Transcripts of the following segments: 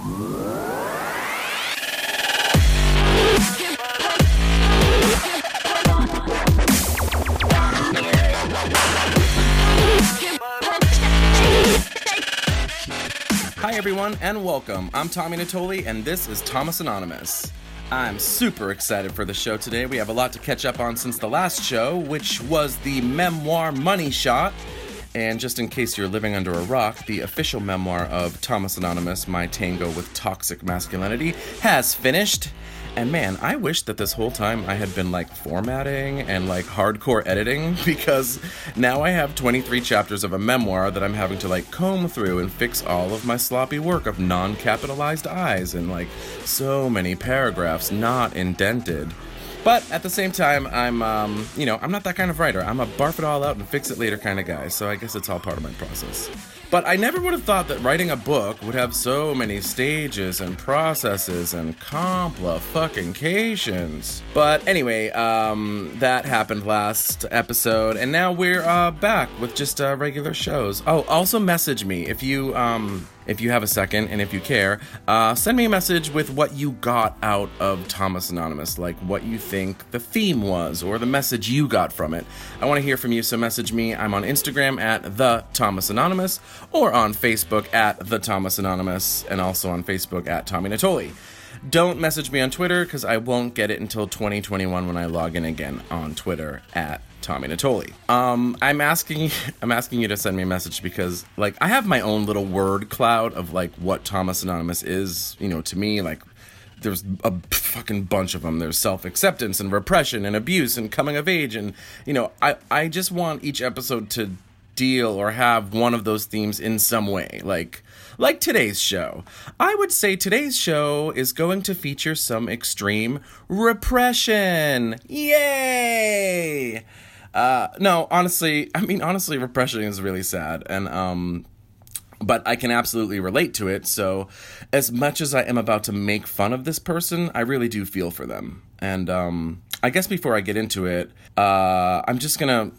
Hi everyone, and welcome. I'm Tommy Natoli, and this is Thomas Anonymous. I'm super excited for the show today. We have a lot to catch up on since the last show, which was the memoir Money Shot. And just in case you're living under a rock, the official memoir of Thomas Anonymous, My Tango with Toxic Masculinity, has finished. And man, I wish that this whole time I had been formatting and hardcore editing, because now I have 23 chapters of a memoir that I'm having to comb through and fix all of my sloppy work of non-capitalized I's and so many paragraphs not indented. But at the same time, I'm not that kind of writer. I'm a barf it all out and fix it later kind of guy, so I guess it's all part of my process. But I never would have thought that writing a book would have so many stages and processes and complications. But anyway, that happened last episode, and now we're back with just regular shows. Oh, also message me if you have a second and if you care. Send me a message with what you got out of Thomas Anonymous, what you think the theme was or the message you got from it. I want to hear from you, so message me. I'm on Instagram at The Thomas Anonymous, or on Facebook at The Thomas Anonymous, and also on Facebook at Tommy Natoli. Don't message me on Twitter, because I won't get it until 2021 when I log in again on Twitter at Tommy Natoli. I'm asking you to send me a message because, I have my own little word cloud of, what Thomas Anonymous is, to me, there's a fucking bunch of them. There's self-acceptance and repression and abuse and coming of age, and, I just want each episode to deal or have one of those themes in some way, like today's show. I would say today's show is going to feature some extreme repression. Yay! No, honestly, repression is really sad, and, but I can absolutely relate to it, so as much as I am about to make fun of this person, I really do feel for them. And, I guess before I get into it, I'm just gonna,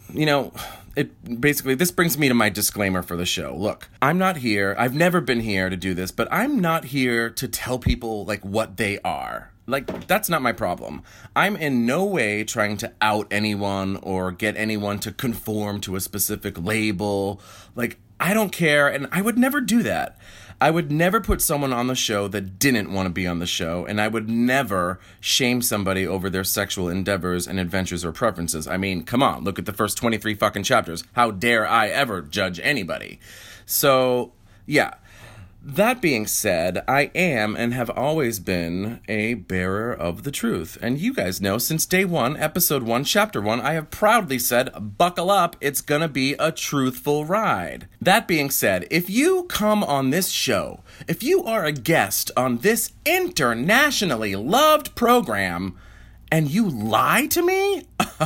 this brings me to my disclaimer for the show. Look, I'm not here, I've never been here to do this, but I'm not here to tell people, what they are. That's not my problem. I'm in no way trying to out anyone or get anyone to conform to a specific label. I don't care, and I would never do that. I would never put someone on the show that didn't want to be on the show, and I would never shame somebody over their sexual endeavors and adventures or preferences. I mean, come on, look at the first 23 fucking chapters. How dare I ever judge anybody? So, yeah. That being said, I am and have always been a bearer of the truth. And you guys know, since day one, episode 1, chapter 1, I have proudly said, buckle up, it's gonna be a truthful ride. That being said, if you come on this show, if you are a guest on this internationally loved program, and you lie to me,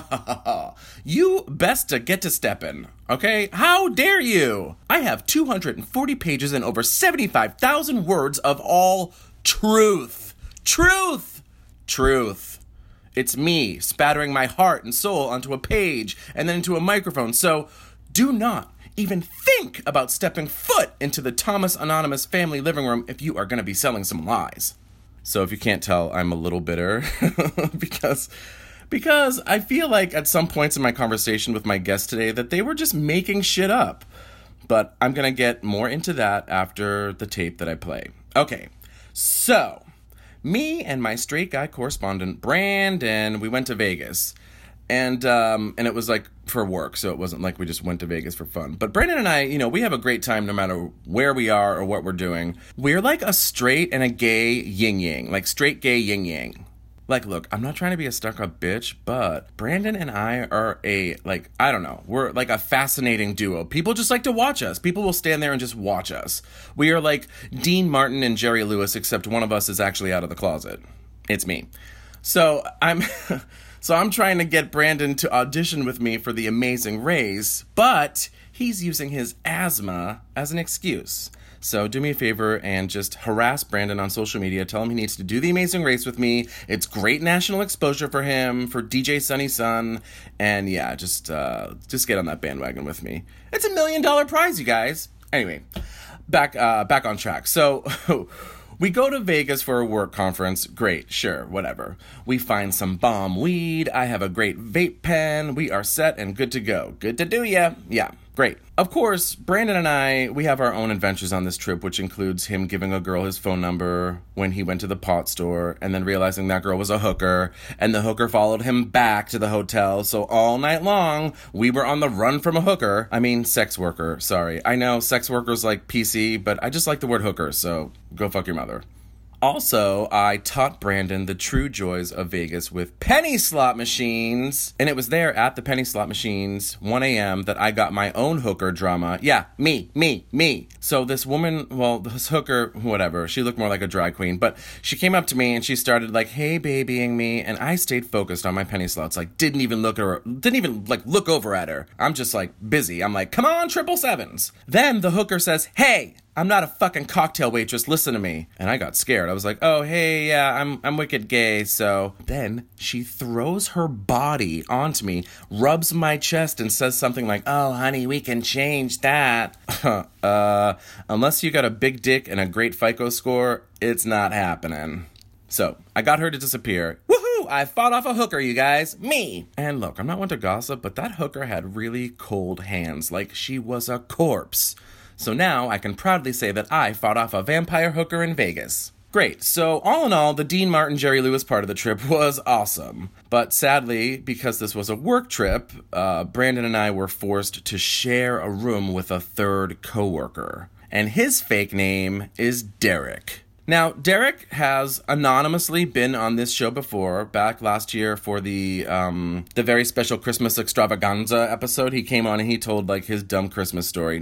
you best to get to steppin', okay? How dare you? I have 240 pages and over 75,000 words of all truth. Truth! Truth. It's me spattering my heart and soul onto a page and then into a microphone, so do not even think about stepping foot into the Thomas Anonymous family living room if you are going to be selling some lies. So if you can't tell, I'm a little bitter because I feel like at some points in my conversation with my guest today that they were just making shit up. But I'm going to get more into that after the tape that I play. Okay, so me and my straight guy correspondent, Brandon, we went to Vegas. And it was for work, so it wasn't like we just went to Vegas for fun. But Brandon and I, we have a great time no matter where we are or what we're doing. We're like a straight and a gay yin-yang, straight gay yin-yang. Look, I'm not trying to be a stuck-up bitch, but Brandon and I are we're a fascinating duo. People just like to watch us. People will stand there and just watch us. We are like Dean Martin and Jerry Lewis, except one of us is actually out of the closet. It's me. So I'm trying to get Brandon to audition with me for The Amazing Race, but he's using his asthma as an excuse. So do me a favor and just harass Brandon on social media. Tell him he needs to do The Amazing Race with me. It's great national exposure for him, for DJ Sunny Sun. And yeah, just get on that bandwagon with me. It's $1 million prize, you guys. Anyway, back on track. So we go to Vegas for a work conference. Great, sure, whatever. We find some bomb weed. I have a great vape pen. We are set and good to go. Good to do ya. Yeah, great. Of course, Brandon and I, we have our own adventures on this trip, which includes him giving a girl his phone number when he went to the pot store and then realizing that girl was a hooker, and the hooker followed him back to the hotel. So all night long, we were on the run from a hooker. I mean, sex worker, sorry. I know sex worker's like PC, but I just like the word hooker, so go fuck your mother. Also, I taught Brandon the true joys of Vegas with penny slot machines. And it was there at the penny slot machines, 1 a.m., that I got my own hooker drama. Yeah, me. So this woman, well, this hooker, whatever, she looked more like a drag queen. But she came up to me and she started like, hey, babying me. And I stayed focused on my penny slots. Like, didn't even look over at her. I'm just like busy. I'm like, come on, 777s. Then the hooker says, hey, I'm not a fucking cocktail waitress, listen to me. And I got scared. I was like, oh, hey, yeah, I'm wicked gay, so. Then she throws her body onto me, rubs my chest, and says something like, oh, honey, we can change that. Unless you got a big dick and a great FICO score, it's not happening. So, I got her to disappear. Woohoo! I fought off a hooker, you guys. Me! And look, I'm not one to gossip, but that hooker had really cold hands, like she was a corpse. So now I can proudly say that I fought off a vampire hooker in Vegas. Great. So all in all, the Dean Martin, Jerry Lewis part of the trip was awesome. But sadly, because this was a work trip, Brandon and I were forced to share a room with a third coworker. And his fake name is Derek. Now, Derek has anonymously been on this show before. Back last year for the very special Christmas extravaganza episode, he came on and he told like his dumb Christmas story.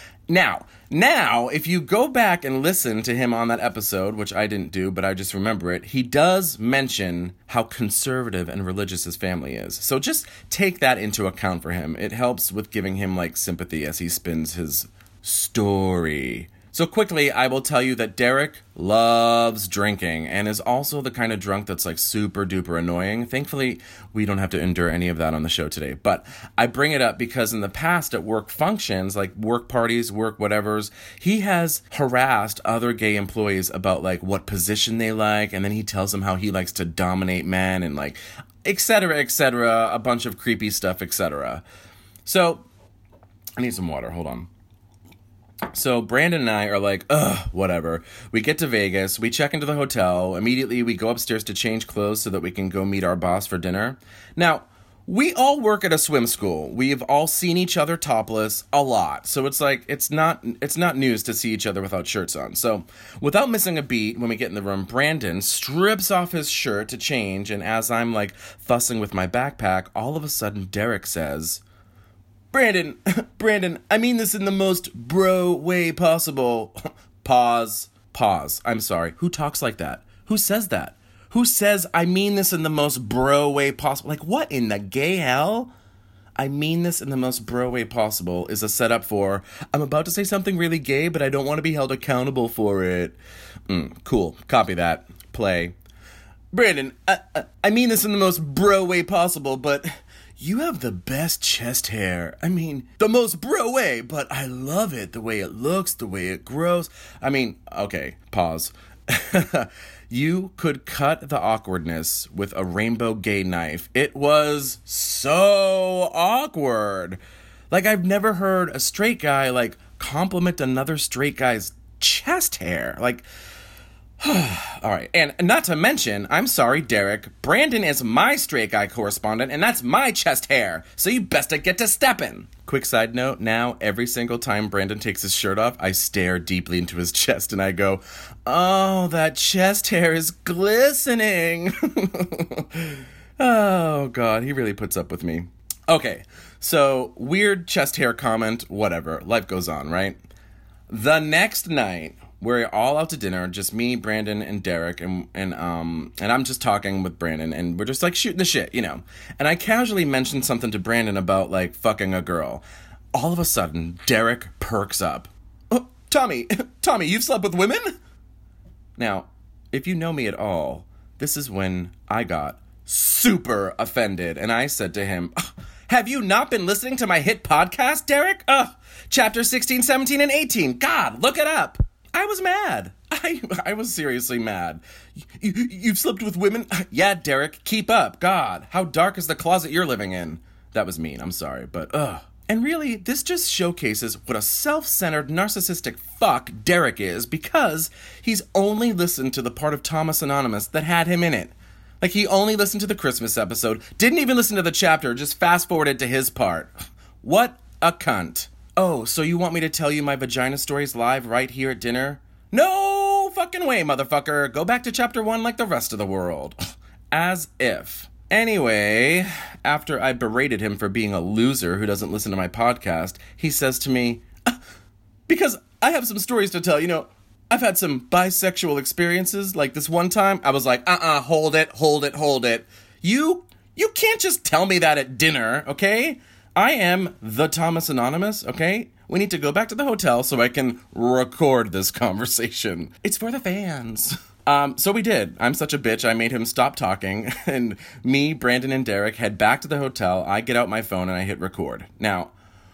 Now, if you go back and listen to him on that episode, which I didn't do, but I just remember it, he does mention how conservative and religious his family is. So just take that into account for him. It helps with giving him like sympathy as he spins his story. So quickly, I will tell you that Derek loves drinking and is also the kind of drunk that's like super duper annoying. Thankfully, we don't have to endure any of that on the show today. But I bring it up because in the past at work functions, like work parties, work whatevers, he has harassed other gay employees about like what position they like. And then he tells them how he likes to dominate men and like, et cetera, a bunch of creepy stuff, etc. So I need some water. Hold on. So Brandon and I are like, ugh, whatever. We get to Vegas, we check into the hotel, immediately we go upstairs to change clothes so that we can go meet our boss for dinner. Now, we all work at a swim school. We've all seen each other topless a lot. So it's like, it's not news to see each other without shirts on. So without missing a beat, when we get in the room, Brandon strips off his shirt to change. And as I'm like fussing with my backpack, all of a sudden Derek says, Brandon, I mean this in the most bro way possible. Pause. I'm sorry. Who talks like that? Who says that? Who says, I mean this in the most bro way possible? Like, what in the gay hell? I mean this in the most bro way possible is a setup for, I'm about to say something really gay, but I don't want to be held accountable for it. Cool. Copy that. Play. Brandon, I mean this in the most bro way possible, but you have the best chest hair. I mean, the most bro way, but I love it. The way it looks, the way it grows. I mean, okay, pause. You could cut the awkwardness with a rainbow gay knife. It was so awkward. Like, I've never heard a straight guy, like, compliment another straight guy's chest hair. Like, all right, and not to mention, I'm sorry, Derek, Brandon is my straight guy correspondent, and that's my chest hair, so you best to get to steppin'. Quick side note, now every single time Brandon takes his shirt off, I stare deeply into his chest and I go, oh, that chest hair is glistening. Oh, God, he really puts up with me. Okay, so weird chest hair comment, whatever, life goes on, right? The next night, we're all out to dinner, just me, Brandon, and Derek, and I'm just talking with Brandon, and we're just, like, shooting the shit, you know. And I casually mentioned something to Brandon about, like, fucking a girl. All of a sudden, Derek perks up. Oh, Tommy, you've slept with women? Now, if you know me at all, this is when I got super offended, and I said to him, have you not been listening to my hit podcast, Derek? Chapter 16, 17, and 18. God, look it up. I was mad. I was seriously mad. You've slept with women? Yeah, Derek, keep up. God, how dark is the closet you're living in? That was mean, I'm sorry, but ugh. And really, this just showcases what a self-centered, narcissistic fuck Derek is because he's only listened to the part of Thomas Anonymous that had him in it. Like, he only listened to the Christmas episode, didn't even listen to the chapter, just fast-forwarded to his part. What a cunt. Oh, so you want me to tell you my vagina stories live right here at dinner? No fucking way, motherfucker. Go back to chapter 1 like the rest of the world. As if. Anyway, after I berated him for being a loser who doesn't listen to my podcast, he says to me, because I have some stories to tell, I've had some bisexual experiences. Like this one time, I was like, hold it. You can't just tell me that at dinner, okay? I am the Thomas Anonymous, okay? We need to go back to the hotel so I can record this conversation. It's for the fans. So we did. I'm such a bitch, I made him stop talking, and me, Brandon, and Derek head back to the hotel. I get out my phone and I hit record. Now,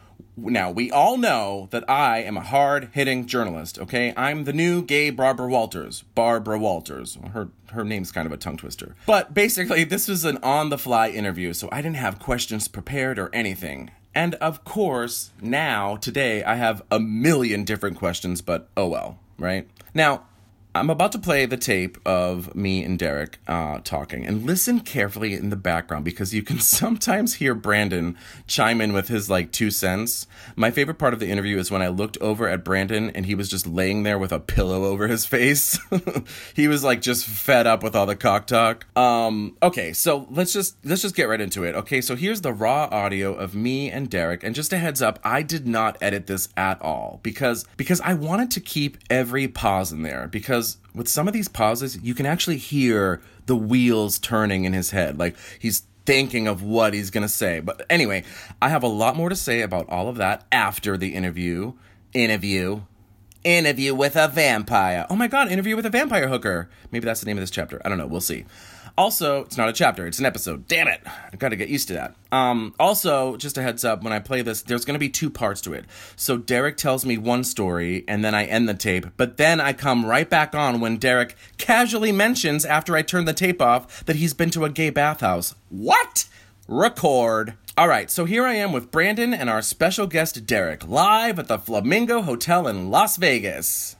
we all know that I am a hard-hitting journalist, okay? I'm the new gay Barbara Walters. Barbara Walters. Her name's kind of a tongue twister. But basically, this was an on-the-fly interview, so I didn't have questions prepared or anything. And of course, today, I have a million different questions, but oh well, right? Now, I'm about to play the tape of me and Derek talking, and listen carefully in the background because you can sometimes hear Brandon chime in with his 2 cents. My favorite part of the interview is when I looked over at Brandon and he was just laying there with a pillow over his face. He was just fed up with all the cock talk. Okay, so let's just get right into it. Okay, so here's the raw audio of me and Derek, and just a heads up, I did not edit this at all because I wanted to keep every pause in there because with some of these pauses, you can actually hear the wheels turning in his head. He's thinking of what he's going to say. But anyway, I have a lot more to say about all of that after the interview. Interview with a vampire. Oh my God, interview with a vampire hooker. Maybe that's the name of this chapter. I don't know. We'll see. Also, it's not a chapter, it's an episode. Damn it. I've got to get used to that. Also, just a heads up, when I play this, there's going to be 2 parts to it. So Derek tells me one story, and then I end the tape, but then I come right back on when Derek casually mentions, after I turn the tape off, that he's been to a gay bathhouse. What? Record. All right, so here I am with Brandon and our special guest, Derek, live at the Flamingo Hotel in Las Vegas.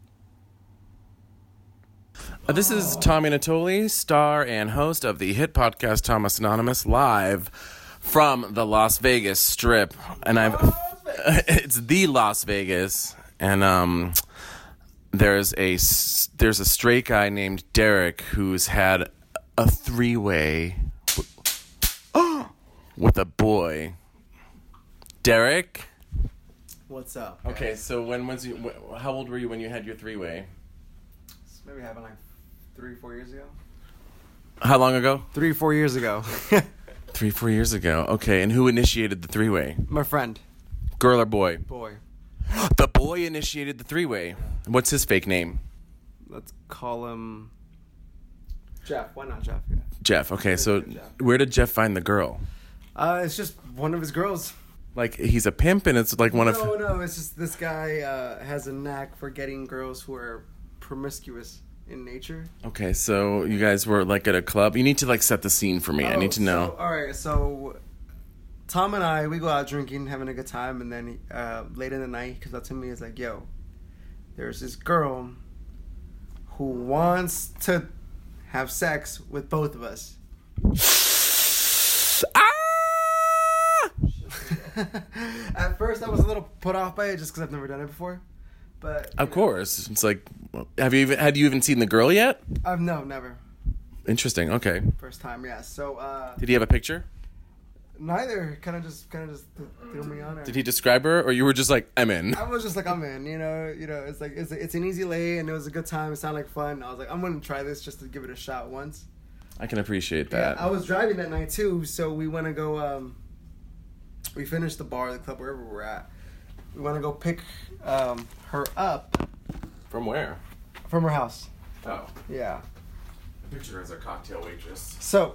This is Tommy Natoli, star and host of the hit podcast Thomas Anonymous, live from the Las Vegas Strip. And it's the Las Vegas, and there's a straight guy named Derek who's had a 3-way with a boy. Derek? What's up? Okay, so how old were you when you had your 3-way? Maybe happened 3-4 years ago. How long ago? 3-4 years ago. 3-4 years ago. Okay, and who initiated the 3-way? My friend. Girl or boy? Boy. The boy initiated the 3-way. What's his fake name? Let's call him Jeff. Why not Jeff? Yeah. Jeff. Okay, so where did Jeff find the girl? It's just one of his girls. He's a pimp, and it's one of... No, it's just this guy has a knack for getting girls who are promiscuous in nature. Okay, so you guys were at a club. You need to set the scene for me. I need to know. Alright, so Tom and I, we go out drinking, having a good time, and then late in the night he comes up to me and is like, yo, there's this girl who wants to have sex with both of us. At first I was a little put off by it just because I've never done it before. But of course, it's had you even seen the girl yet? No, never. Interesting. Okay. First time, yeah. So. Did he have a picture? Neither. Kind of just threw me on her. Did he describe her, or you were just I'm in? I was just I'm in. It's it's an easy lay, and it was a good time. It sounded like fun. I was I'm gonna try this just to give it a shot once. I can appreciate that. Yeah, I was driving that night too, so we want to go. We finished the bar, the club, wherever we're at. We want to go pick her up. From where? From her house. Oh. Yeah. I picture her as a cocktail waitress. So,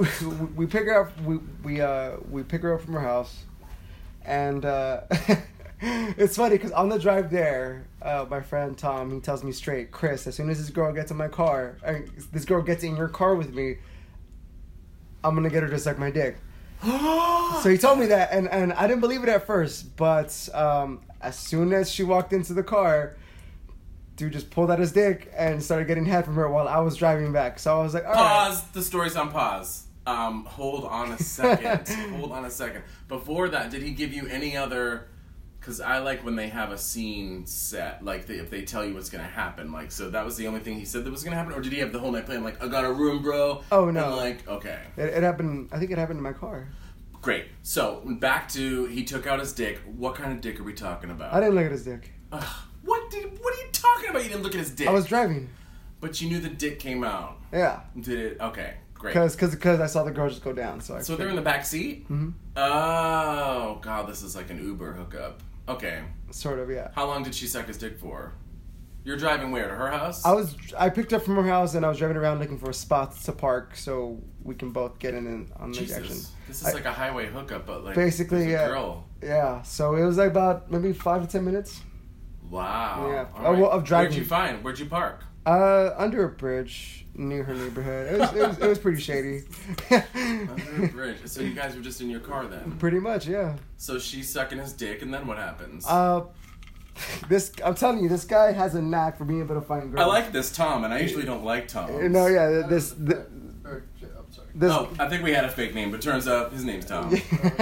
we pick her up. We pick her up from her house, and It's funny because on the drive there, my friend Tom, he tells me straight, Chris, as soon as this girl gets in my car, this girl gets in your car with me, I'm gonna get her to suck my dick. So he told me that, and I didn't believe it at first, but as soon as she walked into the car, dude just pulled out his dick and started getting head from her while I was driving back. So I was like, all Pause. right. The story's on pause. Hold on a second. Before that, did he give you any other... Because I like when they have a scene set, like if they tell you what's going to happen. Like, so that was the only thing he said that was going to happen? Or did he have the whole night plan, like, I got a room, bro? Oh, no. And like, okay. It happened, I think it happened in my car. Great. So, back to, he took out his dick. What kind of dick are we talking about? I didn't look at his dick. What are you talking about? You didn't look at his dick? I was driving. But you knew the dick came out. Yeah. Did it? Okay, great. Because I saw the girl just go down. So they're in the back seat? Mm-hmm. Oh, God, this is like an Uber hookup. Okay. Sort of, yeah. How long did she suck his dick for? You're driving where? To her house? I picked her up from her house and I was driving around looking for spots to park so we can both get in on the action. This is like a highway hookup, but like basically, yeah. Girl. Yeah. So it was like about maybe 5 to 10 minutes. Wow. Yeah. Right. Of driving. Where'd you park? Under a bridge near her neighborhood. It was pretty shady. Under a bridge. So you guys were just in your car then? Pretty much, yeah. So she's sucking his dick, and then what happens? I'm telling you, this guy has a knack for being able to find girls. I like this Tom, and I usually don't like Tom. No, yeah, I'm sorry. I think we had a fake name, but turns out his name's Tom.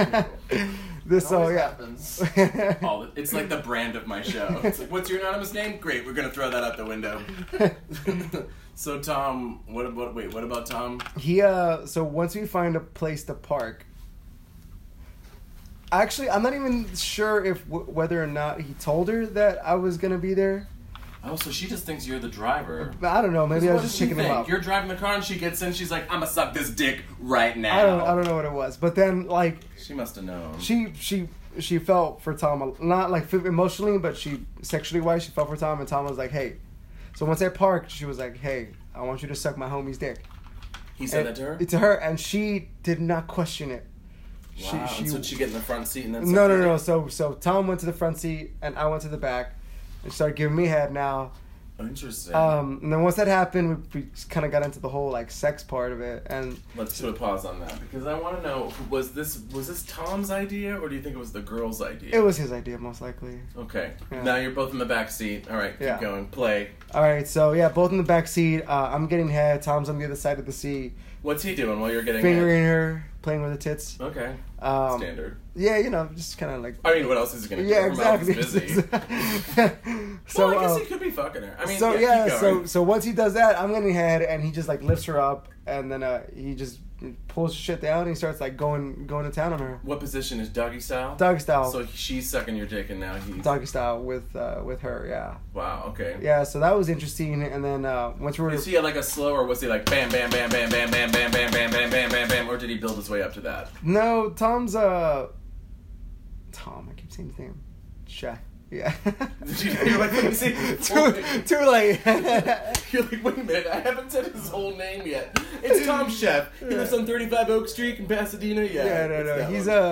Happens. It's like the brand of my show. It's like, what's your anonymous name? Great, we're gonna throw that out the window. So Tom, what about Tom? So once we find a place to park, actually, I'm not even sure whether or not he told her that I was gonna be there. Oh, so she just thinks you're the driver. I don't know. Maybe I was just checking him up. You're driving the car and she gets in. She's like, "I'm gonna suck this dick right now." I don't know what it was, but then like she must have known. She felt for Tom, not like emotionally, but she sexually wise. She felt for Tom, and Tom was like, "Hey." So once I parked, she was like, "Hey, I want you to suck my homie's dick." He said that to her. To her, and she did not question it. Wow. So she get in the front seat and then. No. So Tom went to the front seat and I went to the back. And started giving me head now. Interesting. And then once that happened, we kind of got into the whole like sex part of it. And let's put a pause on that because I want to know: was this Tom's idea or do you think it was the girl's idea? It was his idea, most likely. Okay. Yeah. Now you're both in the back seat. All right, keep going. Play. All right. So yeah, both in the back seat. I'm getting head. Tom's on the other side of the seat. What's he doing while you're getting fingering her, playing with the tits? Okay. Standard. Yeah, just kind of like. I mean, what else is he gonna do? Yeah, exactly. Busy. So well, I guess he could be fucking her. I mean, so once he does that, I'm getting head, and he just like lifts her up, and then he just pulls shit down, and he starts like going to town on her. What position is doggy style? Doggy style. So she's sucking your dick, and now he's doggy style with her. Yeah. Wow. Okay. Yeah. So that was interesting, and then once we were. Is he like a slow, or was he like bam, bam, bam, bam, bam, bam, bam, bam, bam, bam, bam, bam, bam, or did he build his way up to that? No, Tom's Tom. I keep saying his name. Chef. Yeah. You're like, let me see. Too late. You're like, wait a minute, I haven't said his whole name yet. It's Tom Chef. He lives on 35 Oak Street in Pasadena. Yeah. No.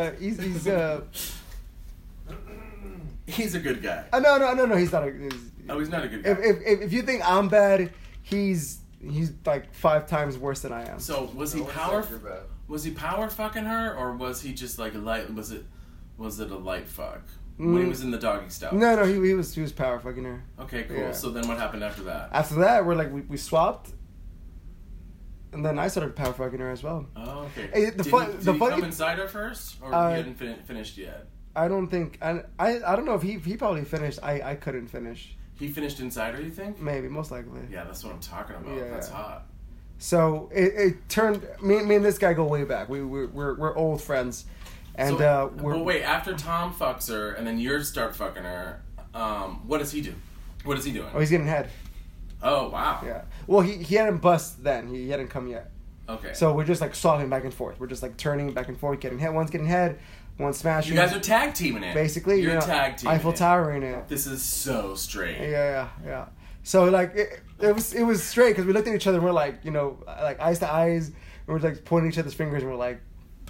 He's a good guy. No. He's not he's not a good guy. If you think I'm bad, he's like 5 times worse than I am. So was he Was he power fucking her, or was he just like a light? Was it a light fuck? When he was in the doggy style. No, he was power fucking her. Okay, cool. Yeah. So then what happened after that? After that, we're like we swapped, and then I started power fucking her as well. Oh, okay. Did he come inside her first, or he hadn't finished yet? I don't think I don't know if he probably finished. I couldn't finish. He finished inside her, you think? Maybe, most likely. Yeah, that's what I'm talking about. Yeah. That's hot. So it turned me and this guy go way back. We're old friends. And but wait, after Tom fucks her and then you start fucking her, what does he do? What is he doing? Oh, he's getting head. Oh, wow. Yeah. Well, he hadn't bust then. He hadn't come yet. Okay. So we're just like swapping back and forth. We're just like turning back and forth, getting head. One's getting head, one's smashing. You guys are tag teaming it. Basically, you're tag teaming Eiffel Towering it. This is so straight. Yeah. So like it was straight because we looked at each other and we're like, like eyes to eyes, and we're like pointing each other's fingers and we're like,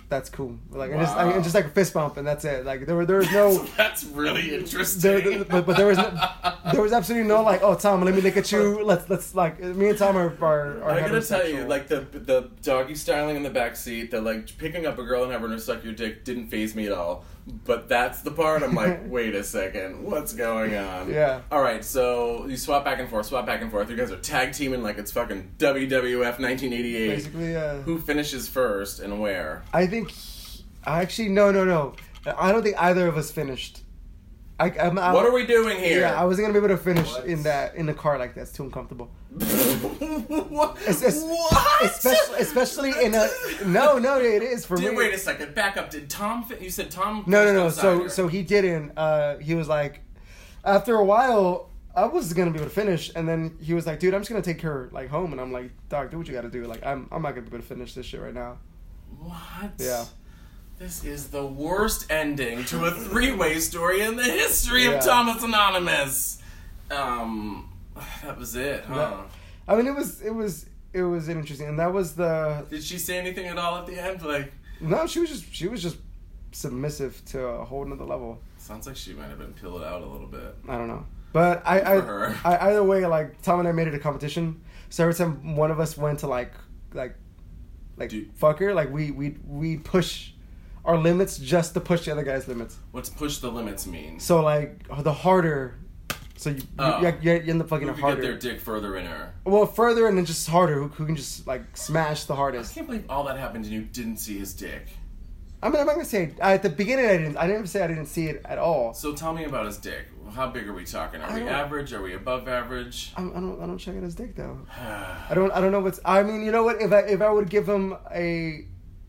that's cool. Like, Wow. and just like a fist bump, and that's it. Like, there was no. That's really interesting. but there was absolutely no like, oh Tom, let me look at you. Let's like me and Tom are I gotta tell you, heterosexual. like the doggy styling in the back seat, the like picking up a girl and having her suck your dick didn't faze me at all. But that's the part I'm like, wait a second, what's going on? Yeah. All right, so you swap back and forth. You guys are tag teaming like it's fucking WWF 1988. Basically, yeah. Who finishes first and where? I think. Actually, no. I don't think either of us finished. What are we doing here? Yeah, I wasn't gonna be able to finish What? in the car like that. It's too uncomfortable. What? Especially in a no, it is for me. Wait a second. Back up. Did Tom? You said Tom? No. finished outside So he didn't. He was like, after a while, I was gonna be able to finish, and then he was like, "Dude, I'm just gonna take her like home," and I'm like, "Dog, do what you gotta do. Like, I'm not gonna be able to finish this shit right now." What? Yeah. This is the worst ending to a three-way story in the history Yeah. of Thomas Anonymous. That was it, huh? I mean, it was interesting, and that was the. Did she say anything at all at the end? Like, No, she was just submissive to a whole nother level. sounds like she might have been pilled out a little bit. I don't know, but for her. I either way, like Tom and I made it a competition. So every time one of us went to like Dude. fuck her, like we push our limits just to push the other guy's limits. What's push the limits mean? So like the harder, so you end up fucking Who could harder. get their dick further in her? Well, further and then just harder. Who can just like smash the I hardest? can't believe all that happened and you didn't see his dick. I mean, I'm not gonna say at the beginning I didn't say I didn't see it at all. So tell me about his dick. How big are we talking? Are I we don't- average? Are we above average? I don't check out his dick though. I don't know what's. I mean, you know what? If I would give him a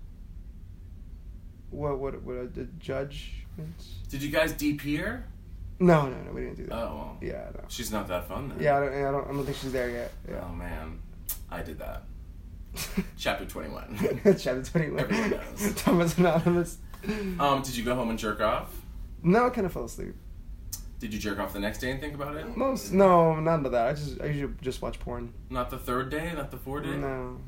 what a judgment? Did you guys DP her? No, we didn't do that. Oh, well. Yeah, no. She's not that fun then. Yeah, I don't think she's there yet. Oh Yeah. man, I did that. Chapter 21. Chapter 21. Everyone knows. Thomas Anonymous. Did you go home and jerk off? No, I kind of fell asleep. Did you jerk off the next day and think about it? No, none of that. I usually just watch porn. Not the third day? Not the fourth day? No.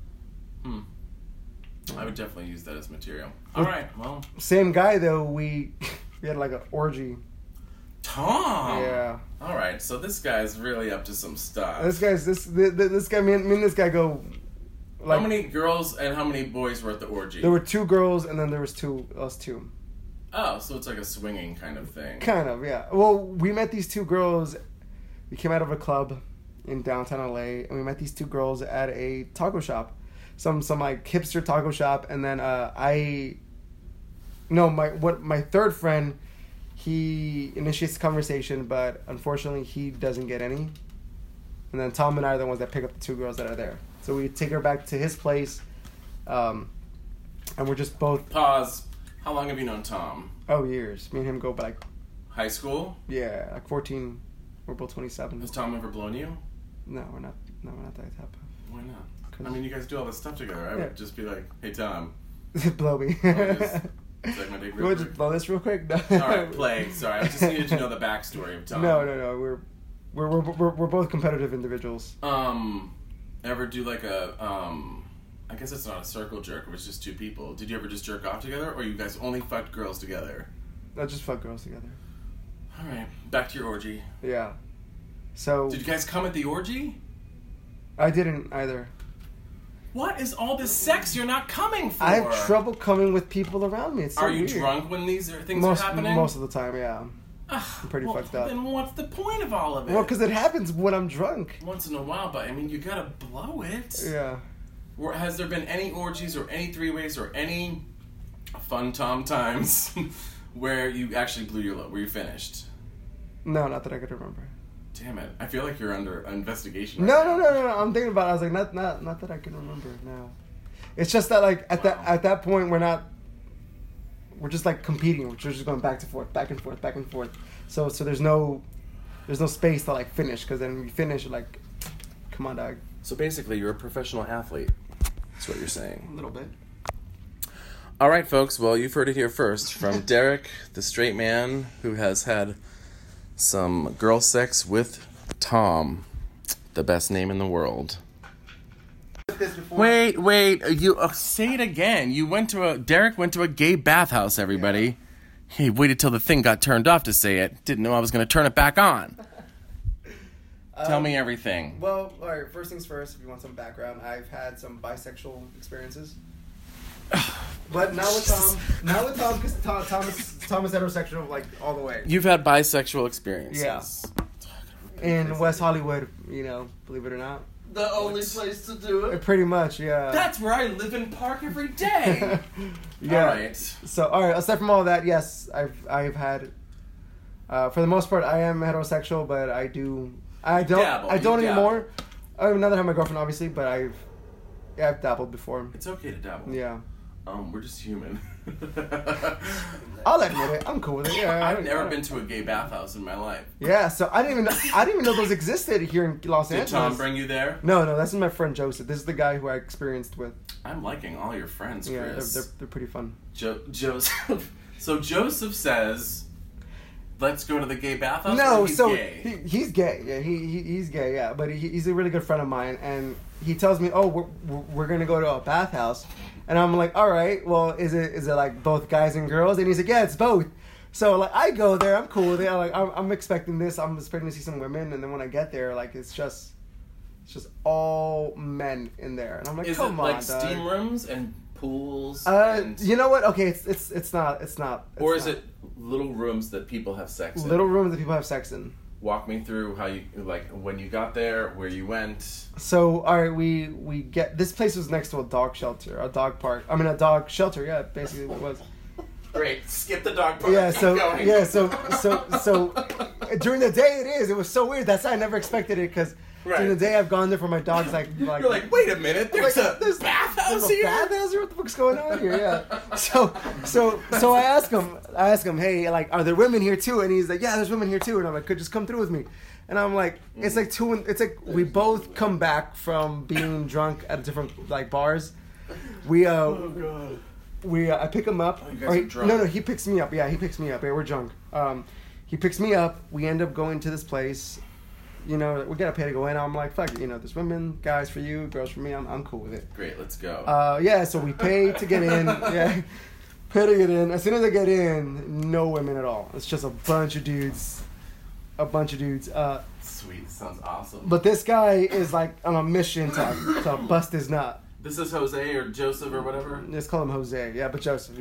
I would definitely use that as material. Alright, well. Same guy though. We had like an orgy. Tom! Yeah. Alright, so this guy's really up to some stuff. This guy. Me and this guy go. Like, how many girls and how many boys were at the orgy? There were 2 girls and then there was us 2. Oh, so it's like a swinging kind of thing. Kind of, yeah. Well, we met these 2 girls. We came out of a club in downtown LA, and we met these 2 girls at a taco shop, some like hipster taco shop. And then my third friend, he initiates the conversation, but unfortunately he doesn't get any. And then Tom and I are the ones that pick up the 2 girls that are there. So we take her back to his place, and we're just both. Pause. How long have you known Tom? Years. Me and him go back. High school? Yeah, like 14. We're both 27. Has Tom ever blown you? No, we're not that type Why not? I mean, you guys do all this stuff together. I Yeah. would just be like, hey, Tom. of. Blow me. Suck my dick real We'll quick. just blow this real quick. No. Alright, play. Sorry, I just needed to know the backstory of Tom. No. We're both competitive individuals. Ever do like a, I guess it's not a circle jerk, it was just 2 people. Did you ever just jerk off together, or you guys only fucked girls together? I just fuck girls together. Alright, back to your orgy. Yeah. So Did you guys come at the orgy? I didn't either. What is all this sex you're not coming for? I have trouble coming with people around me. It's so Are you weird. drunk when these things are happening? Most of the time, yeah. I'm pretty fucked up. Then what's the point of all of it? Well, because it happens when I'm drunk. Once in a while, but I mean, you gotta blow it. Yeah. Has there been any orgies or any 3-ways or any fun Tom times where you actually blew your load, where you finished? No, not that I could remember. Damn it! I feel like you're under investigation. No. Right now. I'm thinking about it. I was like, not that I can remember. No. It's just that like at that point we're just like competing. We're just going back and forth. So there's no space to like finish, because then when you finish, you're like, come on, dog. So basically, you're a professional athlete. That's what you're saying. A little bit. All right, folks. Well, you've heard it here first from Derek, the straight man who has had some girl sex with Tom, the best name in the world. this before. Wait. You say it again. Derek went to a gay bathhouse, everybody. Yeah. He waited till the thing got turned off to say it. Didn't know I was going to turn it back on. Tell me everything. Well, all right. First things first. If you want some background, I've had some bisexual experiences, but not with Tom. Not with Tom because Tom is heterosexual like all the way. You've had bisexual experiences. Yeah. In West Hollywood, believe it or not. The only place to do it. Pretty much, yeah. That's where I live in Park every day. Yeah. All right. So, all right. Aside from all that, yes, I've had. For the most part, I am heterosexual, but I don't anymore. Now that I have my girlfriend, obviously, but I've dabbled before. It's okay to dabble. Yeah. We're just human. I'll admit it. I'm cool with it. Yeah. I've never been to a gay bathhouse in my life. Yeah. So I didn't even know those existed here in Los Angeles. Did Tom bring you there? No. This is my friend Joseph. This is the guy who I experienced with. I'm liking all your friends, Chris. Yeah, they're pretty fun. Joseph. So Joseph says, "Let's go to the gay bathhouse." No, he's so gay? He's gay. Yeah, he's gay. Yeah, but he's a really good friend of mine, and he tells me, "Oh, we're gonna go to a bathhouse," and I'm like, "All right, well, is it like both guys and girls?" And he's like, "Yeah, it's both." So like I go there, I'm cool with it. I'm expecting this. I'm expecting to see some women, and then when I get there, like it's just all men in there, and I'm like, "Come on, is it like steam rooms and pools?" You know what? Okay, it's not. Or is it little rooms that people have sex in? Little rooms that people have sex in. Walk me through how you when you got there, where you went. So all right, we get this place was next to a dog shelter, a dog park. I mean a dog shelter. Yeah, basically it was. Great. Skip the dog park. Yeah. So Keep going. yeah. So during the day it was so weird. That's I never expected it because. Right. During the day, I've gone there for my dogs. You're like, wait a minute, there's a bathhouse here. Bathhouse here? What the fuck's going on here? Yeah. So I ask him, hey, like, are there women here too? And he's like, yeah, there's women here too. And I'm like, could just come through with me. And I'm like, it's like we both come back from being drunk at different like bars. I pick him up. Oh, you guys are drunk. No, he picks me up. Yeah, he picks me up. Yeah, we're drunk. He picks me up. We end up going to this place. We gotta pay to go in. I'm like, fuck it, there's women, guys for you, girls for me. I'm cool with it. Great, let's go. Yeah, so we pay to get in. Yeah, pay to get in. As soon as I get in, no women at all. It's just a bunch of dudes. Sweet, sounds awesome. But this guy is like on a mission to bust his nut. This is Jose or Joseph or whatever? Let's call him Jose. Yeah, but Joseph.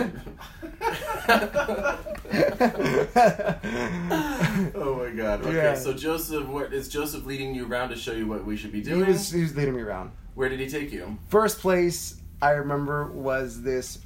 Oh my god. Okay, yeah. So Joseph, is Joseph leading you around to show you what we should be doing? He was leading me around. Where did he take you? First place I remember was this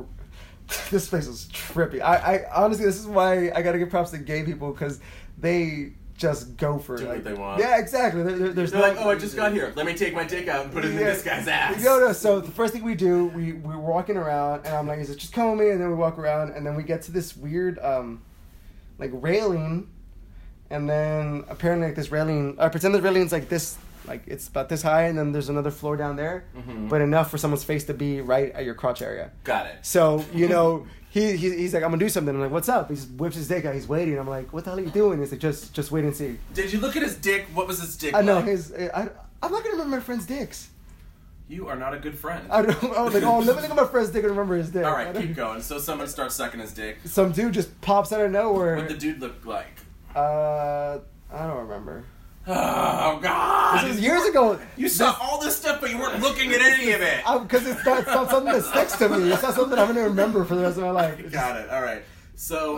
place was trippy. I honestly, this is why I gotta give props to gay people because they just go for do it. What they want. Yeah, exactly. There's They're like, oh, I just got here. Let me take my dick out and put it in this guy's ass. No. So the first thing we do, we're walking around, and I'm like, he says, just come with me, and then we walk around, and then we get to this weird, like railing, and then apparently like this railing, I pretend the railing's like this, like it's about this high, and then there's another floor down there, but enough for someone's face to be right at your crotch area. Got it. So He's like, I'm gonna do something. I'm like, what's up? He just whips his dick out. He's waiting. I'm like, what the hell are you doing? He's like, just wait and see. Did you look at his dick? What was his dick? I know like? I'm not gonna remember my friend's dicks. You are not a good friend. I was like, let me look at my friend's dick and remember his dick. All right, keep going. So someone starts sucking his dick. Some dude just pops out of nowhere. What did the dude look like? I don't remember. Oh God! This was years ago. You saw all this stuff, but you weren't looking at any of it. Because it's not something that sticks to me. It's not something I'm gonna remember for the rest of my life. Got it. All right. So,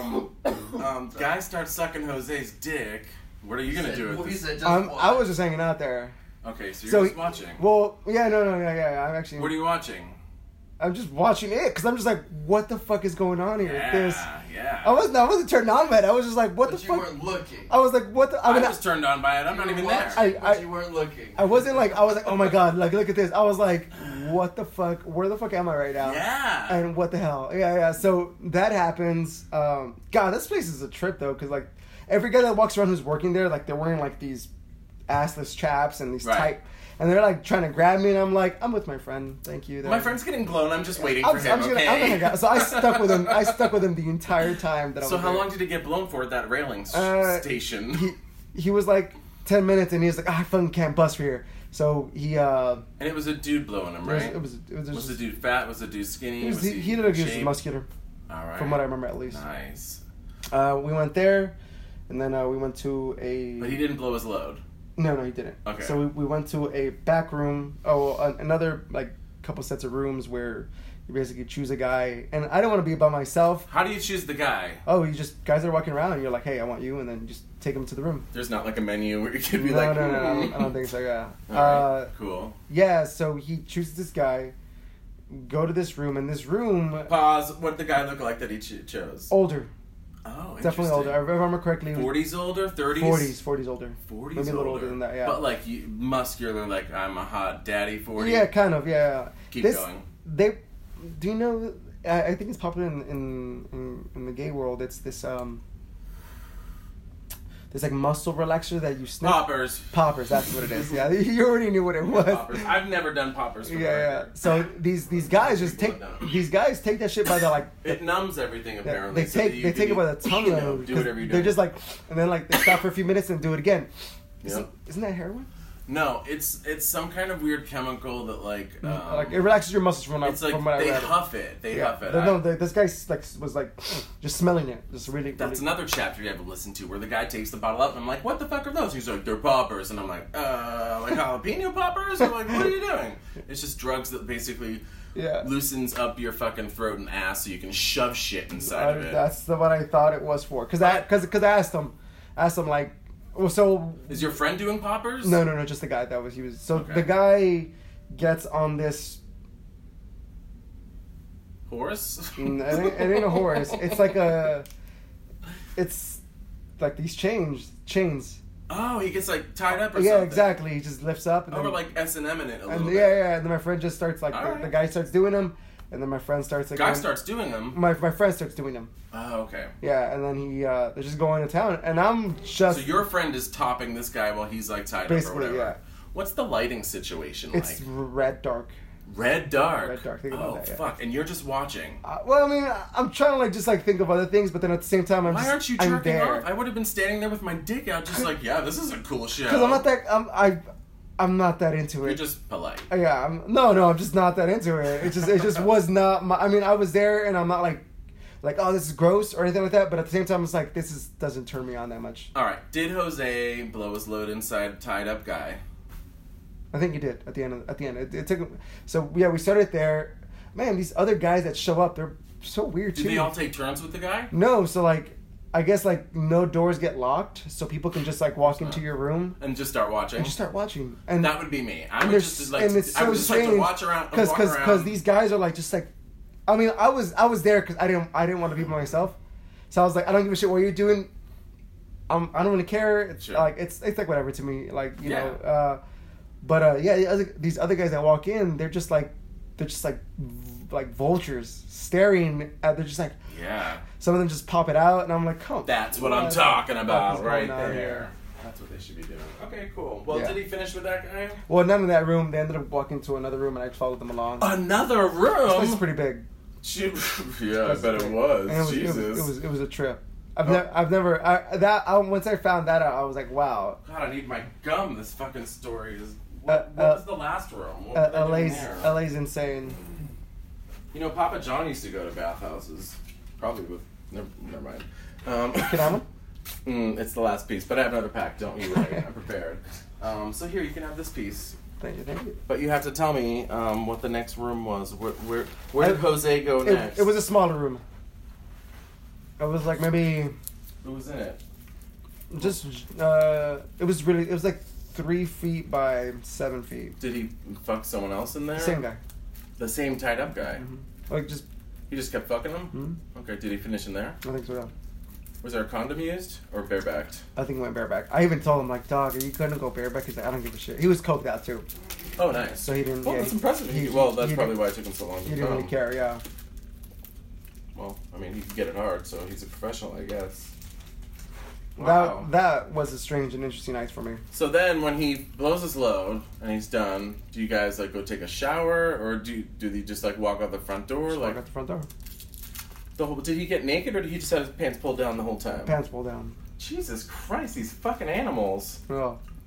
guy starts sucking Jose's dick. What are you gonna do with this? I was just hanging out there. Okay, so you're just watching. Well, yeah, yeah. I'm actually. What are you watching? I'm just watching it because I'm just like, what the fuck is going on here? Yeah. I wasn't turned on by it. I was just like, what the fuck? You weren't looking. I was like, what the? I was turned on by it. I'm not even there. But you weren't looking. I was like, oh my god, like look at this. I was like, what the fuck? Where the fuck am I right now? Yeah. And what the hell? Yeah. So that happens. God, this place is a trip though, because like every guy that walks around who's working there, like they're wearing like these assless chaps and these tight. And they're like trying to grab me, and I'm like, I'm with my friend. Thank you. My friend's getting blown. I'm just waiting for him. Okay. So I stuck with him. I stuck with him the entire time that I was So how there. long did he get blown for at that railing station? He was like 10 minutes, and he was like, I fucking can't bust for here. So he And it was a dude blowing him, right? it was Was the dude fat? Was the dude skinny? he looked like he was muscular. All right. From what I remember, at least. Nice. We went there, and then we went to a. But he didn't blow his load. No, he didn't. Okay. So we went to a back room. Another like couple sets of rooms where you basically choose a guy, and I don't want to be by myself. How do you choose the guy? Oh, you just guys that are walking around, and you're like, hey, I want you, and then you just take them to the room. There's not like a menu where you can be No, like, I don't think so. Yeah. All right, cool. Yeah. So he chooses this guy. Go to this room, and this room. Pause. What did the guy look like that he chose? Older. Oh, Definitely older. If I remember correctly. 40s older, 30s. 40s older. 40s Maybe a little older than that. Yeah. But like muscular, like I'm a hot daddy 40. Yeah, kind of. Yeah. Keep going. Do you know? I think it's popular in the gay world. It's this there's like muscle relaxer that you snip. Poppers, that's what it is. Yeah, you already knew what it was. Poppers. I've never done poppers. Yeah. So these guys just take that shit by the like. It numbs everything apparently. They take it by the tongue. Do whatever you do. They're just like, and then like they stop for a few minutes and do it again. Yep. Isn't that heroin? No, it's some kind of weird chemical that like it relaxes your muscles from it's like from what I they read. huff it. They huff it. This guy was like just smelling it, just really. That's another chapter you have to listen to where the guy takes the bottle up and I'm like, what the fuck are those? He's like, they're poppers, and I'm like jalapeno poppers. I'm like, what are you doing? It's just drugs that basically loosens up your fucking throat and ass so you can shove shit inside of it. That's what I thought it was for. Because I asked him like. Well, so is your friend doing poppers? No, just the guy the guy gets on this horse. It ain't a horse. It's like these chains. Oh, he gets like tied up or something. Yeah, exactly. He just lifts up and then like S&M in it a little bit. Yeah. And then my friend just starts like the guy starts doing them. And then my friend starts like... Guy starts doing them? My friend starts doing them. Oh, okay. Yeah, and then they're just going to town. And I'm just... So your friend is topping this guy while he's like tied up or whatever. Yeah. What's the lighting situation like? It's red dark. Red dark? Red dark. Think about that, yeah. Fuck. And you're just watching? Well, I mean, I'm trying to think of other things, but then at the same time, Why aren't you jerking off? I would have been standing there with my dick out just like, yeah, this is a cool show. Because I'm not that into it. You're just polite. Yeah, I'm just not that into it. It just was not my... I mean, I was there, and I'm not like, oh, this is gross or anything like that. But at the same time, it's like doesn't turn me on that much. All right, did Jose blow his load inside tied up guy? I think he did at the end. It took him. So yeah, we started there. Man, these other guys that show up, they're so weird too. Did they all take turns with the guy? No, so like. I guess like no doors get locked, so people can just like walk into your room and just start watching. And that would be me. I would just like. And it's so I would just strange like to watch around because these guys are like just like. I mean, I was there because I didn't want to be by myself, so I was like, I don't give a shit what you're doing. I don't really care. It's like it's like whatever to me. Like you know. These other guys that walk in, they're just like vultures staring at. They're just like. Yeah. Some of them just pop it out, and I'm like, "Come." That's what I'm talking about, right there. That's what they should be doing. Okay, cool. Well, did he finish with that guy? Well, none of that room. They ended up walking to another room, and I followed them along. Another room? This place is pretty big. Yeah, I bet it was. And Jesus. It was a trip. Once I found that out, I was like, wow. God, I need my gum. This fucking story is. What was the last room? LA's insane. You know, Papa John used to go to bathhouses. Probably with. Never mind. Can I have one? It's the last piece, but I have another pack. Don't you worry. I'm prepared. So here, you can have this piece. Thank you. But you have to tell me what the next room was. Where did Jose go next? It was a smaller room. It was like maybe... Who was in it? Just, it was like 3 feet by 7 feet. Did he fuck someone else in there? Same guy. The same tied up guy? Mm-hmm. Like just... He just kept fucking him? Mm-hmm. Okay, did he finish in there? I think so, yeah. Was there a condom used? Or barebacked? I think he went bareback. I even told him, like, dog, are you gonna go bareback? He's like, I don't give a shit. He was coked out, too. Oh, nice. So he didn't... Well, that's impressive. That's probably why it took him so long to He didn't really care, yeah. Well, I mean, he could get it hard, so he's a professional, I guess. Wow. That was a strange and interesting night for me. So then, when he blows his load and he's done, do you guys like go take a shower, or do they just like walk out the front door? Just walk out the front door. Did he get naked, or did he just have his pants pulled down the whole time? Pants pulled down. Jesus Christ, these fucking animals. Well,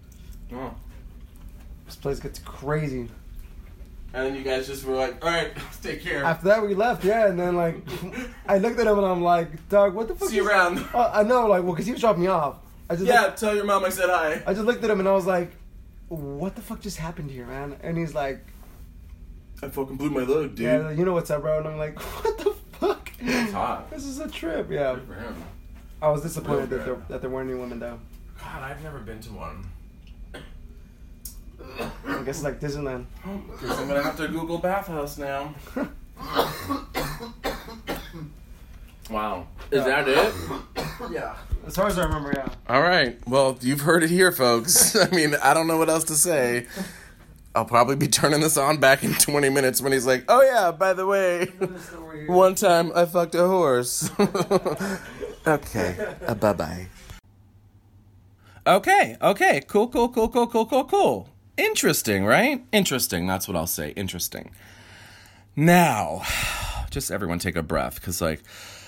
Oh. This place gets crazy. And then you guys just were like, all right, take care. After that, we left, yeah, and then, like, I looked at him and I'm like, dog, what the fuck? See you around. I know, like, well, because he was dropping me off. Tell your mom I said hi. I just looked at him and I was like, what the fuck just happened here, man? And he's like, I fucking blew my load, dude. yeah, you know what's up, bro? And I'm like, what the fuck? It's hot. This is a trip, yeah. Good for him. I was disappointed Real that there weren't any women, though. God, I've never been to one. I guess it's like Disneyland. Guess I'm gonna have to Google bathhouse now. Wow. Is that it? Yeah. As far as I remember, yeah. All right. Well, you've heard it here, folks. I mean, I don't know what else to say. I'll probably be turning this on back in 20 minutes when he's like, oh yeah, by the way, one time I fucked a horse. Okay. Bye-bye. Okay. Cool. Interesting, right? Interesting. That's what I'll say. Interesting. Now, just everyone take a breath, because, like,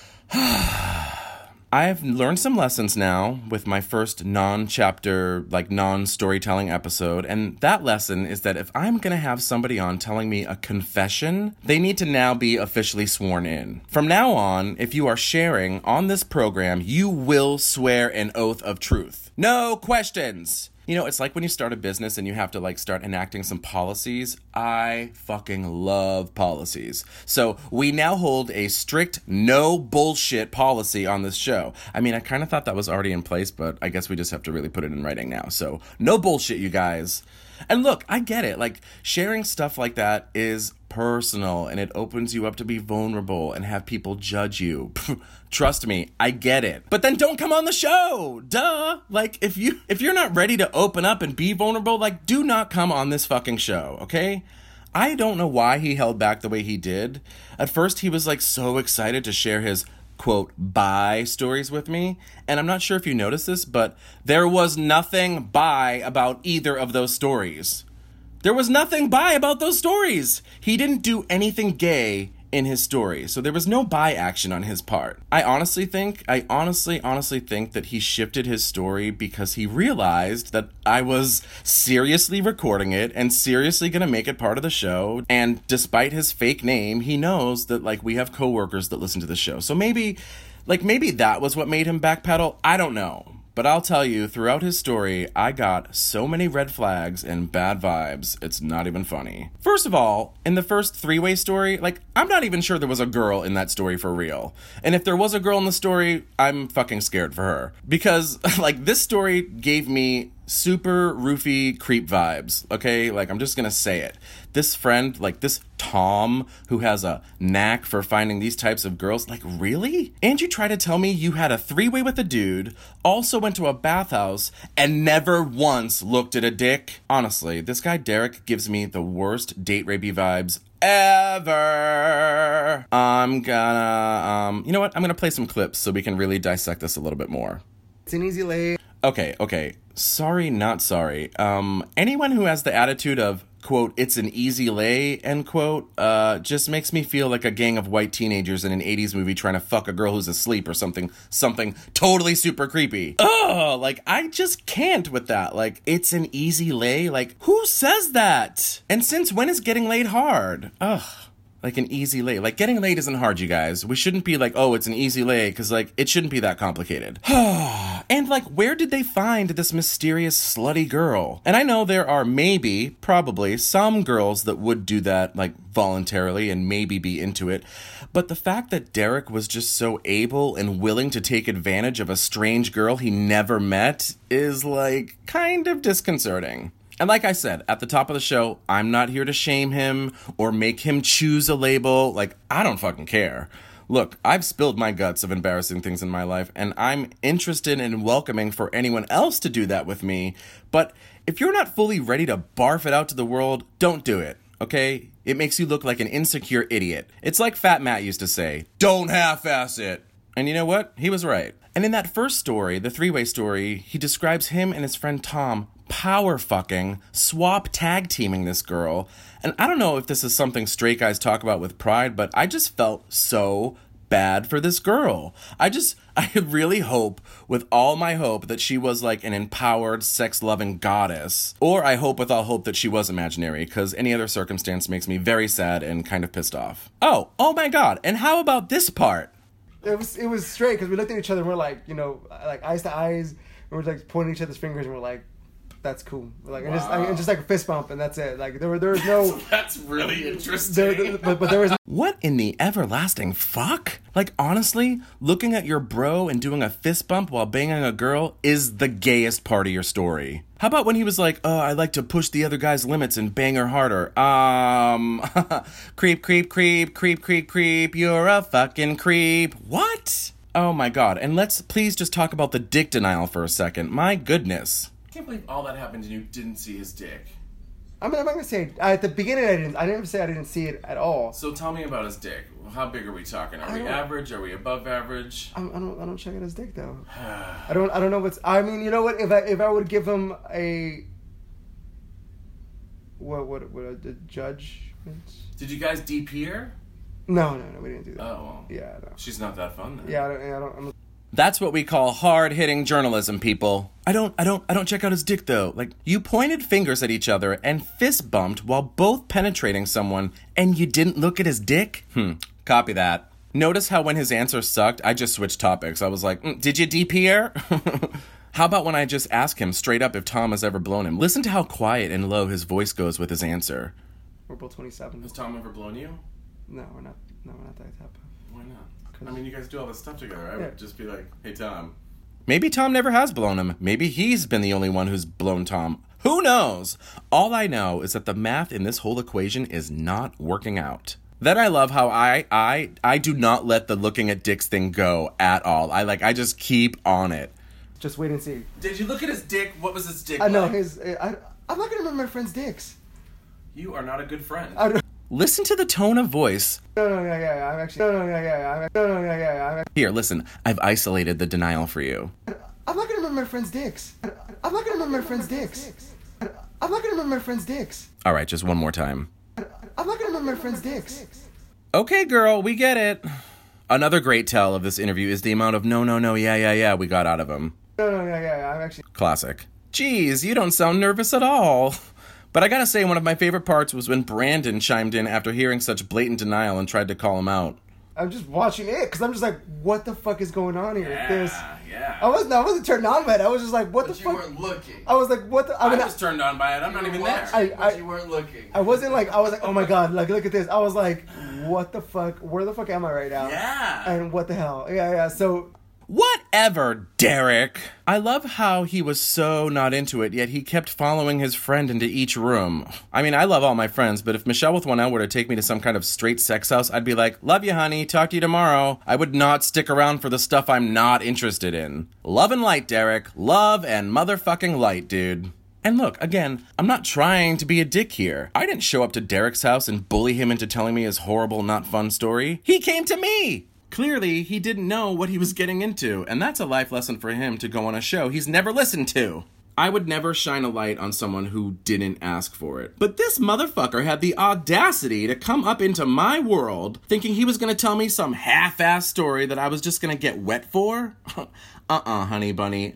I've learned some lessons now with my first non-chapter, like, non-storytelling episode, and that lesson is that if I'm gonna have somebody on telling me a confession, they need to now be officially sworn in. From now on, if you are sharing on this program, you will swear an oath of truth. No questions! You know, it's like when you start a business and you have to, like, start enacting some policies. I fucking love policies. So we now hold a strict no bullshit policy on this show. I mean, I kind of thought that was already in place, but I guess we just have to really put it in writing now. So no bullshit, you guys. And look, I get it. Like, sharing stuff like that is personal and it opens you up to be vulnerable and have people judge you. Trust me, I get it. But then don't come on the show. Duh. Like, if you're not ready to open up and be vulnerable, like, do not come on this fucking show, okay? I don't know why he held back the way he did. At first, he was, like, so excited to share his, quote, bi stories with me. And I'm not sure if you noticed this, but there was nothing bi about either of those stories. There was nothing bi about those stories. He didn't do anything gay in his story, so there was no bi action on his part. I honestly think that he shifted his story because he realized that I was seriously recording it and seriously gonna make it part of the show. And despite his fake name, he knows that, like, we have coworkers that listen to the show. So maybe that was what made him backpedal. I don't know. But I'll tell you, throughout his story, I got so many red flags and bad vibes, it's not even funny. First of all, in the first three-way story, like, I'm not even sure there was a girl in that story for real. And if there was a girl in the story, I'm fucking scared for her. Because, like, this story gave me super roofy creep vibes, okay? Like, I'm just gonna say it. This friend, like, this Tom, who has a knack for finding these types of girls, like, really? And you try to tell me you had a three-way with a dude, also went to a bathhouse, and never once looked at a dick? Honestly, this guy Derek gives me the worst date rapey vibes ever. I'm gonna, you know what? I'm gonna play some clips so we can really dissect this a little bit more. It's an easy lay. Okay. Sorry, not sorry. Anyone who has the attitude of, quote, it's an easy lay, end quote, just makes me feel like a gang of white teenagers in an 80s movie trying to fuck a girl who's asleep or something totally super creepy. Ugh, like, I just can't with that. Like, it's an easy lay? Like, who says that? And since when is getting laid hard? Ugh. Like an easy lay. Like, getting laid isn't hard, you guys. We shouldn't be like, oh, it's an easy lay, because, like, it shouldn't be that complicated. And, like, where did they find this mysterious slutty girl? And I know there are probably, some girls that would do that, like, voluntarily and maybe be into it. But the fact that Derek was just so able and willing to take advantage of a strange girl he never met is, like, kind of disconcerting. And like I said, at the top of the show, I'm not here to shame him or make him choose a label. Like, I don't fucking care. Look, I've spilled my guts of embarrassing things in my life, and I'm interested in welcoming for anyone else to do that with me. But if you're not fully ready to barf it out to the world, don't do it, okay? It makes you look like an insecure idiot. It's like Fat Matt used to say, don't half-ass it. And you know what? He was right. And in that first story, the three-way story, he describes him and his friend Tom power fucking, swap tag teaming this girl. And I don't know if this is something straight guys talk about with pride, but I just felt so bad for this girl. I really hope with all my hope that she was like an empowered, sex-loving goddess. Or I hope with all hope that she was imaginary, because any other circumstance makes me very sad and kind of pissed off. Oh my God. And how about this part? It was straight, because we looked at each other and we're like, like eyes to eyes, and we're like pointing each other's fingers and we're like, that's cool. Like, wow. and just like a fist bump, and that's it. Like there was no. That's really interesting. But there was. What in the everlasting fuck? Like, honestly, looking at your bro and doing a fist bump while banging a girl is the gayest part of your story. How about when he was like, I like to push the other guy's limits and bang her harder. Creep, creep, creep, creep, creep, creep, you're a fucking creep. What? Oh my God. And let's please just talk about the dick denial for a second. My goodness. I can't believe all that happened and you didn't see his dick. I'm not gonna say at the beginning I didn't say I didn't see it at all. So tell me about his dick. How big are we talking? Are we average? Are we above average? I don't check out his dick though. I don't know what's. I mean, you know what? If I would give him a what a judgment. Did you guys DP her? No, we didn't do that. Oh, well. Yeah, no. She's not that fun then. Yeah, I don't. That's what we call hard-hitting journalism, people. I don't check out his dick, though. Like, you pointed fingers at each other and fist bumped while both penetrating someone, and you didn't look at his dick? Copy that. Notice how when his answer sucked, I just switched topics. I was like, did you DP her? How about when I just ask him straight up if Tom has ever blown him? Listen to how quiet and low his voice goes with his answer. We're both 27. Has Tom ever blown you? No, we're not that type of. Why not? I mean, you guys do all this stuff together. I would just be like, hey, Tom. Maybe Tom never has blown him. Maybe he's been the only one who's blown Tom. Who knows? All I know is that the math in this whole equation is not working out. Then I love how I do not let the looking at dicks thing go at all. I just keep on it. Just wait and see. Did you look at his dick? What was his dick I know like? I'm not gonna remember my friend's dicks. You are not a good friend. Listen to the tone of voice. I'm Here, listen. I've isolated the denial for you. I'm not gonna remember my friend's dicks. I'm not gonna remember my friend's dicks. I'm not gonna remember my friend's dicks. All right, just one more time. I'm not gonna remember my friend's dicks. Okay, girl, we get it. Another great tell of this interview is the amount of no, yeah we got out of him. I'm actually... Classic. Geez, you don't sound nervous at all. But I gotta say, one of my favorite parts was when Brandon chimed in after hearing such blatant denial and tried to call him out. I'm just watching it, because I'm just like, what the fuck is going on here with this? Yeah. I wasn't turned on by it. I was just like, what the fuck? But you weren't looking. I was like, what the... I was turned on by it. I'm not even there. But you weren't looking. I was like, oh my God, like, look at this. I was like, what the fuck? Where the fuck am I right now? Yeah. And what the hell? Yeah, so... Whatever, Derek. I love how he was so not into it, yet he kept following his friend into each room. I mean, I love all my friends, but if Michelle with 1 L were to take me to some kind of straight sex house, I'd be like, love you, honey, talk to you tomorrow. I would not stick around for the stuff I'm not interested in. Love and light, Derek. Love and motherfucking light, dude. And look, again, I'm not trying to be a dick here. I didn't show up to Derek's house and bully him into telling me his horrible, not fun story. He came to me! Clearly, he didn't know what he was getting into, and that's a life lesson for him to go on a show he's never listened to. I would never shine a light on someone who didn't ask for it. But this motherfucker had the audacity to come up into my world thinking he was gonna tell me some half-ass story that I was just gonna get wet for? Honey bunny.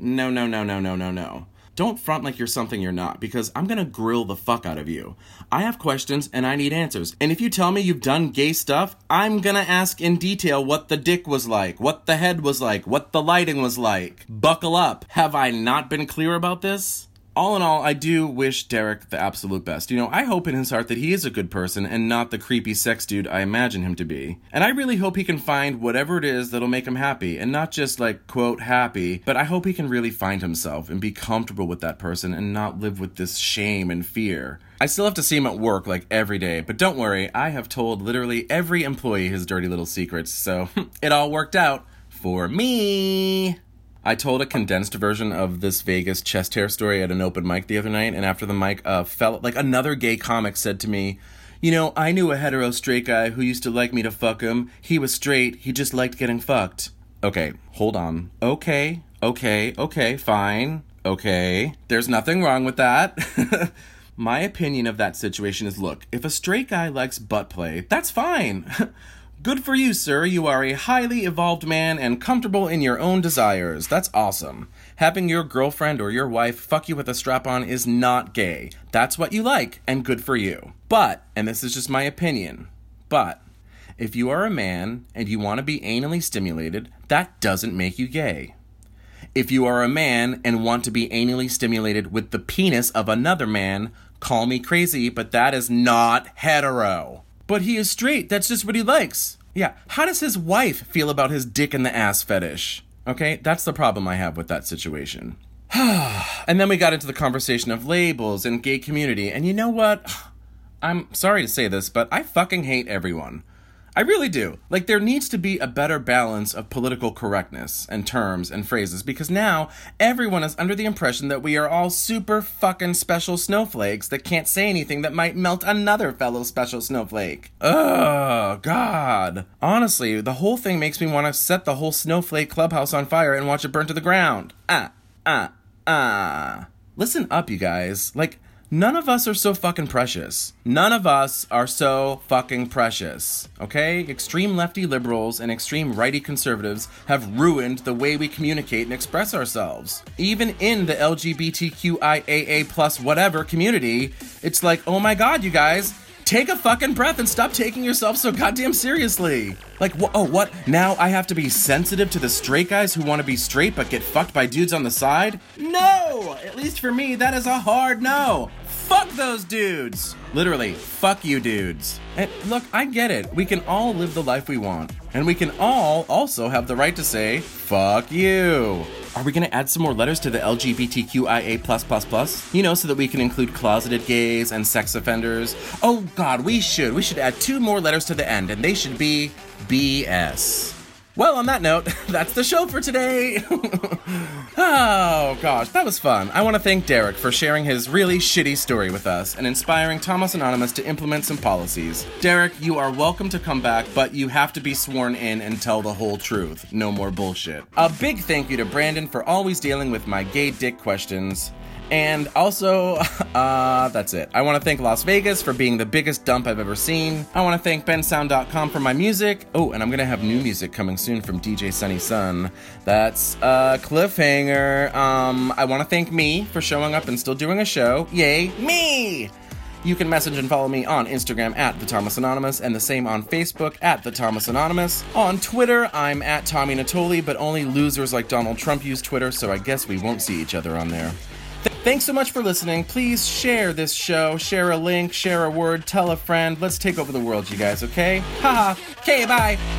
No. Don't front like you're something you're not, because I'm gonna grill the fuck out of you. I have questions and I need answers. And if you tell me you've done gay stuff, I'm gonna ask in detail what the dick was like, what the head was like, what the lighting was like. Buckle up. Have I not been clear about this? All in all, I do wish Derek the absolute best. You know, I hope in his heart that he is a good person and not the creepy sex dude I imagine him to be. And I really hope he can find whatever it is that'll make him happy. And not just like, quote, happy, but I hope he can really find himself and be comfortable with that person and not live with this shame and fear. I still have to see him at work like every day, but don't worry, I have told literally every employee his dirty little secrets, so it all worked out for me. I told a condensed version of this Vegas chest hair story at an open mic the other night, and after the mic fell, like another gay comic said to me, you know, I knew a hetero straight guy who used to like me to fuck him. He was straight, he just liked getting fucked. Okay, hold on. Okay, fine. Okay, there's nothing wrong with that. My opinion of that situation is, look, if a straight guy likes butt play, that's fine. Good for you, sir. You are a highly evolved man and comfortable in your own desires. That's awesome. Having your girlfriend or your wife fuck you with a strap-on is not gay. That's what you like, and good for you. But, and this is just my opinion, but if you are a man and you want to be anally stimulated, that doesn't make you gay. If you are a man and want to be anally stimulated with the penis of another man, call me crazy, but that is not hetero. But he is straight, that's just what he likes. Yeah, how does his wife feel about his dick in the ass fetish? Okay, that's the problem I have with that situation. And then we got into the conversation of labels and gay community, and you know what? I'm sorry to say this, but I fucking hate everyone. I really do. Like, there needs to be a better balance of political correctness and terms and phrases, because now everyone is under the impression that we are all super fucking special snowflakes that can't say anything that might melt another fellow special snowflake. Oh, God. Honestly, the whole thing makes me want to set the whole snowflake clubhouse on fire and watch it burn to the ground. Listen up, you guys. Like, none of us are so fucking precious. None of us are so fucking precious, okay? Extreme lefty liberals and extreme righty conservatives have ruined the way we communicate and express ourselves. Even in the LGBTQIAA plus whatever community, it's like, oh my God, you guys, take a fucking breath and stop taking yourself so goddamn seriously. Like, what? Now I have to be sensitive to the straight guys who want to be straight but get fucked by dudes on the side? No! At least for me, that is a hard no. Fuck those dudes! Literally, fuck you dudes. And look, I get it. We can all live the life we want. And we can all also have the right to say, fuck you. Are we gonna add some more letters to the LGBTQIA+++? You know, so that we can include closeted gays and sex offenders? Oh God, we should. We should add 2 more letters to the end, and they should be BS. Well, on that note, that's the show for today. Oh, gosh, that was fun. I want to thank Derek for sharing his really shitty story with us and inspiring Thomas Anonymous to implement some policies. Derek, you are welcome to come back, but you have to be sworn in and tell the whole truth. No more bullshit. A big thank you to Brandon for always dealing with my gay dick questions. And also, that's it. I want to thank Las Vegas for being the biggest dump I've ever seen. I want to thank bensound.com for my music. Oh, and I'm going to have new music coming soon from DJ Sunny Sun. That's a cliffhanger. I want to thank me for showing up and still doing a show. Yay, me! You can message and follow me on Instagram at The Thomas Anonymous, and the same on Facebook at The Thomas Anonymous. On Twitter, I'm at Tommy Natoli, but only losers like Donald Trump use Twitter, so I guess we won't see each other on there. Thanks so much for listening. Please share this show, share a link, share a word, tell a friend. Let's take over the world, you guys, okay? Haha. Okay, bye.